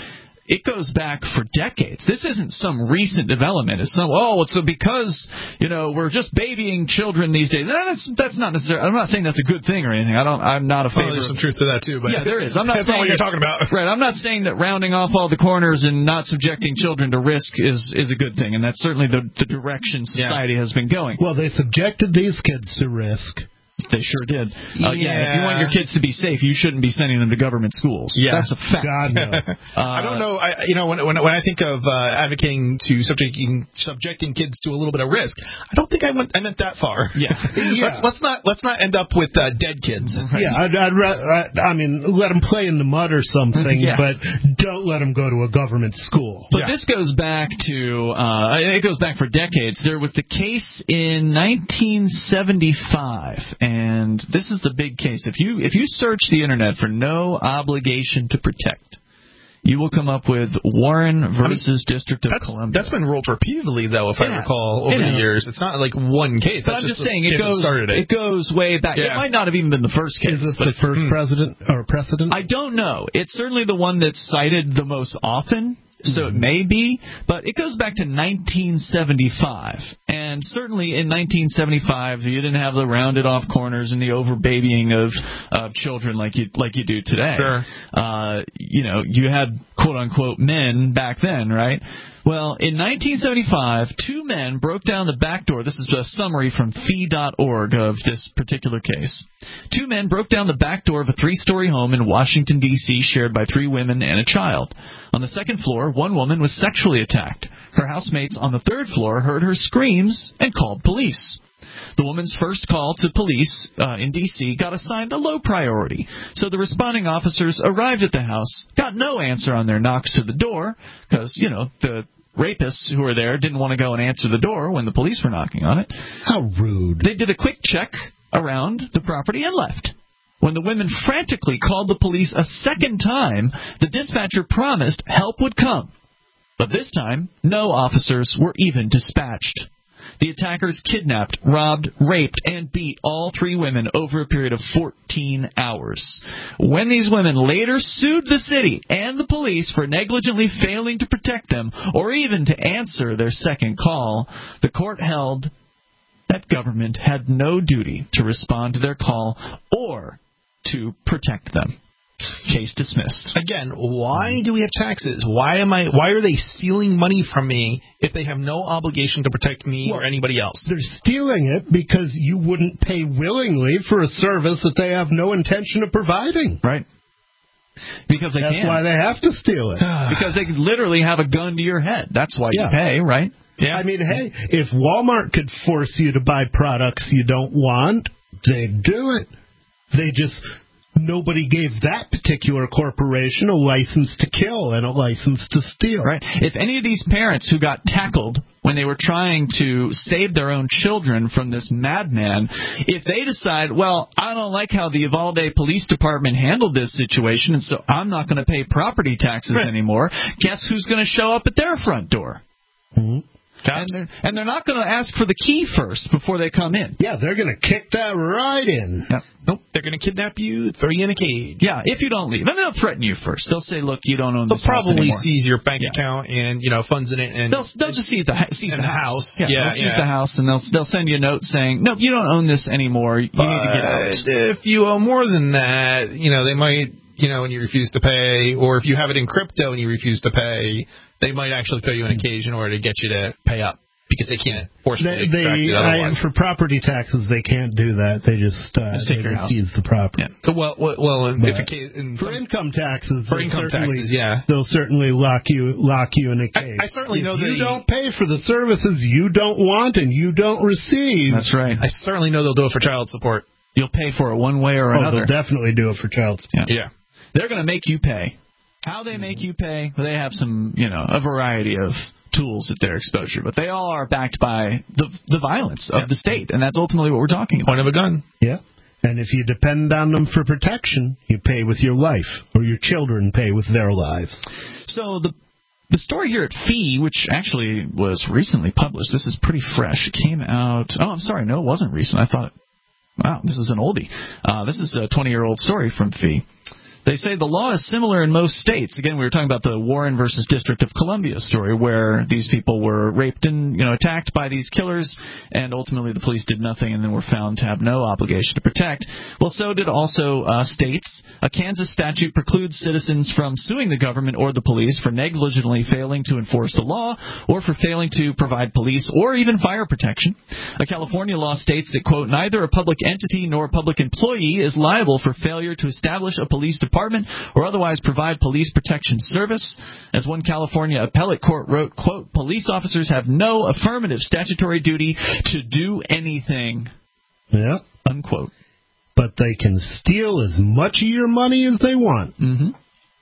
it goes back for decades. This isn't some recent development. It's some, oh, it's because, you know, we're just babying children these days. That's that's not necessarily, I'm not saying that's a good thing or anything. I don't, I'm not a favor. Well, there's some truth to that, too. But yeah, there is. I'm not that's saying not what you're that, talking about. Right. I'm not saying that rounding off all the corners and not subjecting children to risk is, is a good thing. And that's certainly the, the direction society yeah. has been going. Well, they subjected these kids to risk. They sure did. Uh, yeah. yeah, if you want your kids to be safe, you shouldn't be sending them to government schools. Yeah. That's a fact. God, no. uh, I don't know. I, you know, when, when when I think of uh, advocating to subjecting subjecting kids to a little bit of risk, I don't think I went I meant that far. Yeah. yeah. Let's, let's not let's not end up with uh, dead kids. Right? Yeah. I'd, I'd, I, I mean, let them play in the mud or something, yeah. but don't let them go to a government school. But yeah. this goes back to uh, it goes back for decades. There was the case in nineteen seventy-five, and this This is the big case. If you if you search the internet for no obligation to protect, you will come up with Warren versus I mean, District of that's, Columbia. That's been ruled repeatedly, though, if it I has. recall, over it the has. years. It's not like one case. But that's I'm just, just saying it goes it. it goes way back. Yeah. It might not have even been the first case. Is this but the first hmm. president or precedent? I don't know. It's certainly the one that's cited the most often. So it may be, but it goes back to nineteen seventy-five. And certainly in nineteen seventy-five, you didn't have the rounded off corners and the over babying of, of children like you like you do today. Sure. Uh, you know, you had quote unquote men back then, right? Well, in nineteen seventy-five, two men broke down the back door. This is a summary from fee dot org of this particular case. Two men broke down the back door of a three-story home in Washington, D C, shared by three women and a child. On the second floor, one woman was sexually attacked. Her housemates on the third floor heard her screams and called police. The woman's first call to police uh, in D C got assigned a low priority, so the responding officers arrived at the house, got no answer on their knocks to the door, because, you know, the rapists who were there didn't want to go and answer the door when the police were knocking on it. How rude. They did a quick check around the property and left. When the women frantically called the police a second time, the dispatcher promised help would come. But this time, no officers were even dispatched. The attackers kidnapped, robbed, raped, and beat all three women over a period of fourteen hours. When these women later sued the city and the police for negligently failing to protect them or even to answer their second call, the court held that government had no duty to respond to their call or to protect them. Case dismissed. Again, why do we have taxes? Why am I? Why are they stealing money from me if they have no obligation to protect me well, or anybody else? They're stealing it because you wouldn't pay willingly for a service that they have no intention of providing. Right. Because they That's can. why they have to steal it. Because they literally have a gun to your head. That's why yeah. you pay, right? Yeah. I mean, hey, if Walmart could force you to buy products you don't want, they'd do it. They just... Nobody gave that particular corporation a license to kill and a license to steal. Right. If any of these parents who got tackled when they were trying to save their own children from this madman, if they decide, well, I don't like how the Uvalde Police Department handled this situation, and so I'm not going to pay property taxes right. anymore, guess who's going to show up at their front door? Mm-hmm. And they're, and they're not going to ask for the key first before they come in. Yeah, they're going to kick that right in. Yep. Nope, they're going to kidnap you, throw you in a cage. Yeah, if you don't leave. And they'll threaten you first. They'll say, look, you don't own they'll this house anymore. They'll probably seize your bank yeah. account and, you know, funds in it. And they'll, they'll just seize the, seize the, the house. house. Yeah, yeah they'll seize yeah. the house, and they'll, they'll send you a note saying, no, you don't own this anymore. You but need to get out. If you owe more than that, you know, they might... You know, when you refuse to pay, or if you have it in crypto and you refuse to pay, they might actually throw you in a cage in order to get you to pay up. Because they can't forcibly they, extract it otherwise. I, for property taxes, they can't do that. They just, uh, just take they your just house. seize the property. Yeah. So well, well, well in, if a case, in for some, income taxes, for income taxes, yeah, they'll certainly lock you lock you in a cage. I, I certainly if know you they don't pay for the services you don't want and you don't receive. That's right. I certainly know they'll do it for child support. You'll pay for it one way or oh, another. They'll definitely do it for child support. Yeah. yeah. They're going to make you pay. How they make you pay? They have some, you know, a variety of tools at their exposure, but they all are backed by the the violence of yeah. the state, and that's ultimately what we're talking about. Point of a gun. Yeah. And if you depend on them for protection, you pay with your life, or your children pay with their lives. So the the story here at Fee, which actually was recently published, this is pretty fresh. It came out. Oh, I'm sorry, no, it wasn't recent. I thought, wow, this is an oldie. Uh, this is a twenty-year-old story from Fee. They say the law is similar in most states. Again, we were talking about the Warren versus District of Columbia story, where these people were raped and, you know, attacked by these killers, and ultimately the police did nothing and then were found to have no obligation to protect. Well, so did also uh, states. A Kansas statute precludes citizens from suing the government or the police for negligently failing to enforce the law or for failing to provide police or even fire protection. A California law states that, quote, neither a public entity nor a public employee is liable for failure to establish a police department or otherwise provide police protection service. As one California appellate court wrote, quote, police officers have no affirmative statutory duty to do anything. Yeah. Unquote. But they can steal as much of your money as they want. Mm-hmm.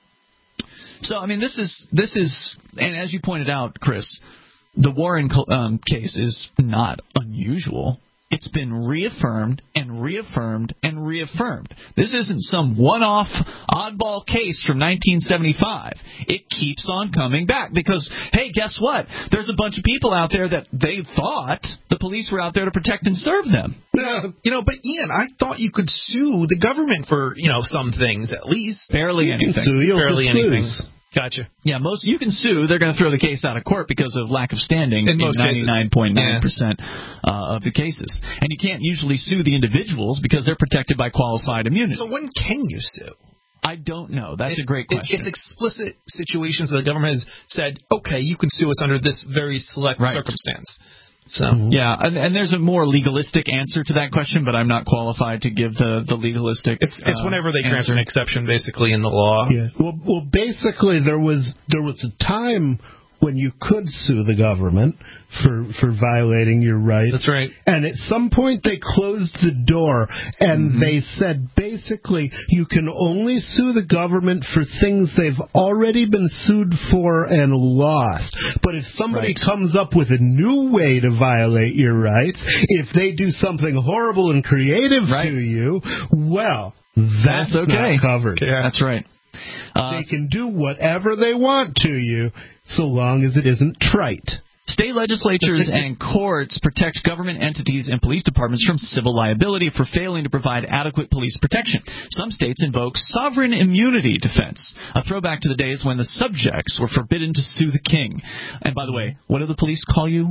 So, I mean, this is, this is, and as you pointed out, Chris, the Warren um, case is not unusual. It's been reaffirmed and reaffirmed and reaffirmed. This isn't some one-off oddball case from nineteen seventy-five. It keeps on coming back because, hey, guess what? There's a bunch of people out there that they thought the police were out there to protect and serve them. No, you know, but Ian, I thought you could sue the government for, you know, some things at least. Barely you anything. Can sue, Barely anything. Lose. Gotcha. Yeah, most you can sue. They're going to throw the case out of court because of lack of standing in ninety-nine point nine percent uh, of the cases. And you can't usually sue the individuals because they're protected by qualified immunity. So when can you sue? I don't know. That's it, a great question. It, it's explicit situations that the government has said, okay, you can sue us under this very select right. circumstance. So yeah, and, and there's a more legalistic answer to that question, but I'm not qualified to give the, the legalistic. It's it's uh, whenever they answer. grant an exception, basically in the law. Yeah. Well, well, basically there was there was a time when you could sue the government for for violating your rights. That's right. And at some point they closed the door and mm-hmm. they said basically you can only sue the government for things they've already been sued for and lost. But if somebody right. comes up with a new way to violate your rights, if they do something horrible and creative right. to you, well, that's, that's okay. not covered. Yeah. That's right. Uh, they can do whatever they want to you, so long as it isn't trite. State legislatures and courts protect government entities and police departments from civil liability for failing to provide adequate police protection. Some states invoke sovereign immunity defense, a throwback to the days when the subjects were forbidden to sue the king. And by the way, what do the police call you?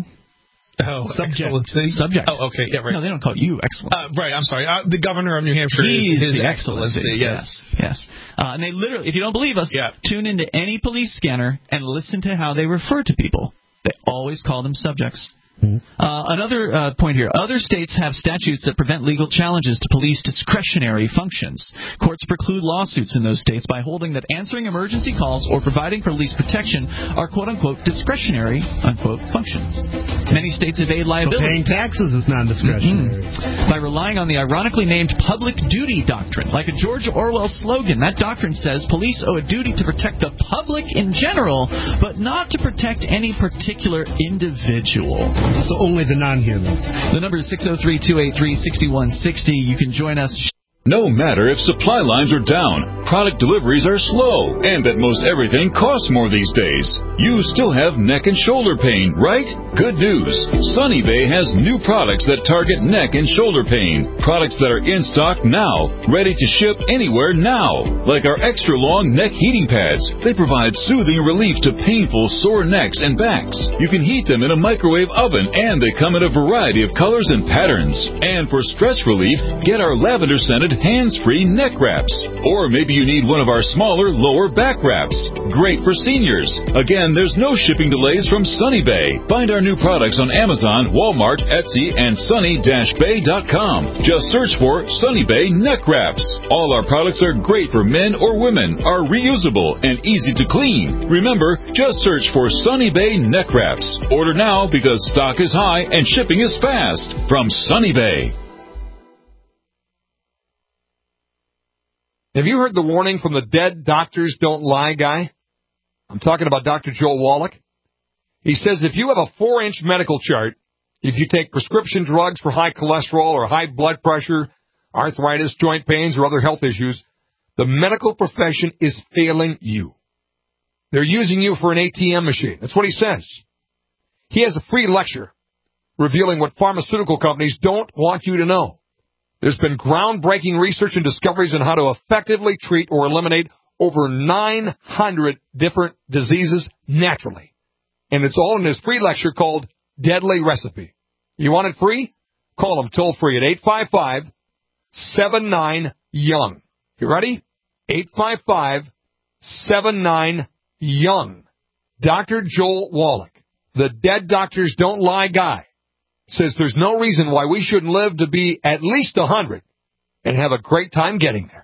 Oh, excellency. Subject. Oh, okay, yeah, right. No, they don't call you excellency. Uh, right, I'm sorry. Uh, the governor of New Hampshire He's is his the excellency. excellency. Yes, yes. yes. Uh, and they literally, if you don't believe us, yeah. tune into any police scanner and listen to how they refer to people. They always call them subjects. Mm-hmm. Uh, another uh, point here. Other states have statutes that prevent legal challenges to police discretionary functions. Courts preclude lawsuits in those states by holding that answering emergency calls or providing police protection are quote-unquote discretionary unquote functions. Many states evade liability. So paying taxes is non-discretionary. Mm-hmm. By relying on the ironically named public duty doctrine. Like a George Orwell slogan, that doctrine says police owe a duty to protect the public in general, but not to protect any particular individual. So only the non-humans. The number is six oh three, two eight three, six one six oh. You can join us. No matter if supply lines are down, product deliveries are slow, and that most everything costs more these days, you still have neck and shoulder pain, right? Good news. Sunny Bay has new products that target neck and shoulder pain. Products that are in stock now, ready to ship anywhere now. Like our extra long neck heating pads. They provide soothing relief to painful sore necks and backs. You can heat them in a microwave oven, and they come in a variety of colors and patterns. And for stress relief, get our lavender scented hands-free neck wraps. Or maybe you need one of our smaller lower back wraps. Great for seniors. Again, there's no shipping delays from Sunny Bay. Find our new products on Amazon, Walmart, Etsy, and sunny dash bay dot com. Just search for Sunny Bay neck wraps. All our products are great for men or women, are reusable, and easy to clean. Remember, just search for Sunny Bay neck wraps. Order now because stock is high and shipping is fast. From Sunny Bay. Have you heard the warning from the dead doctors don't lie guy? I'm talking about Doctor Joel Wallach. He says if you have a four-inch medical chart, if you take prescription drugs for high cholesterol or high blood pressure, arthritis, joint pains, or other health issues, the medical profession is failing you. They're using you for an A T M machine. That's what he says. He has a free lecture revealing what pharmaceutical companies don't want you to know. There's been groundbreaking research and discoveries on how to effectively treat or eliminate over nine hundred different diseases naturally. And it's all in this free lecture called Deadly Recipe. You want it free? Call them toll free at eight five five, seven nine, young. You ready? eight five five, seven nine, young. Doctor Joel Wallach, the Dead Doctors Don't Lie guy, says there's no reason why we shouldn't live to be at least one hundred and have a great time getting there.